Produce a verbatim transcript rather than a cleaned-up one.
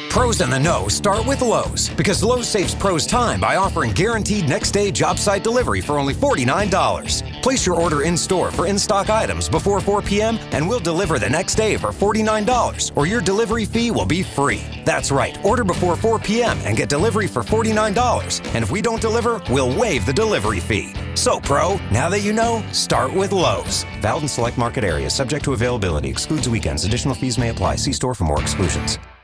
Pros in the know start with Lowe's, because Lowe's saves pros time by offering guaranteed next-day job site delivery for only forty-nine dollars. Place your order in-store for in-stock items before four p.m. and we'll deliver the next day for forty-nine dollars, or your delivery fee will be free. That's right, order before four p.m. and get delivery for forty-nine dollars. And if we don't deliver, we'll waive the delivery fee. So, Pro, now that you know, start with Lowe's. Valid in select market areas, subject to availability, excludes weekends. Additional fees may apply. See store for more exclusions.